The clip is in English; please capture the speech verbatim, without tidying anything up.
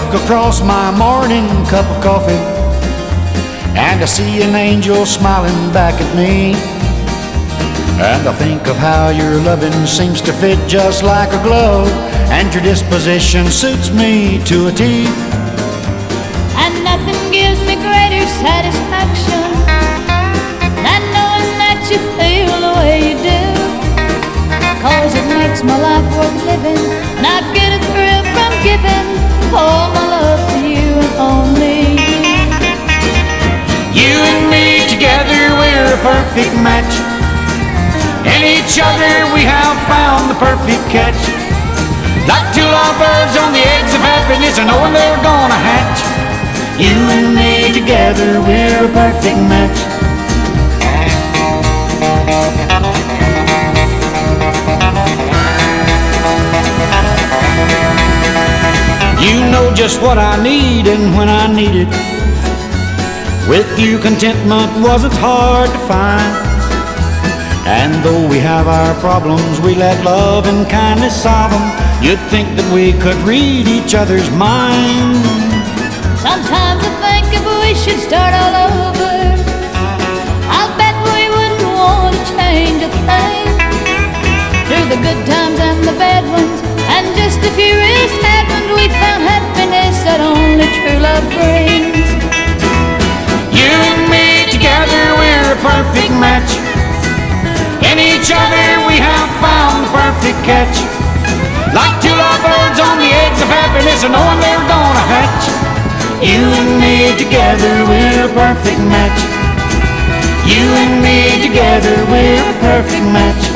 look across my morning cup of coffee, and I see an angel smiling back at me. And I think of how your loving seems to fit just like a glove, and your disposition suits me to a T. And nothing gives me greater satisfaction than knowing that you feel the way you do, 'cause it makes my life worth living, and I get a thrill from giving all my love to you and only you. You and me together, we're a perfect match. In each other we have found the perfect catch, like two lovebirds on the eggs of happiness and knowing they're gonna hatch. You and me together, we're a perfect match. You know just what I need and when I need it. With you contentment wasn't hard to find. And though we have our problems, we let love and kindness solve them. You'd think that we could read each other's mind. Sometimes I think if we should start all over, I'll bet we wouldn't want to change a thing. Through the good times and the bad ones, and just a few real sad ones, we found happiness that only true love brings. You and me together, we're a perfect match. In each other we have found the perfect catch, like two lovebirds on the eggs of happiness and knowing they're gonna hatch. You and me together, we're a perfect match. You and me together, we're a perfect match.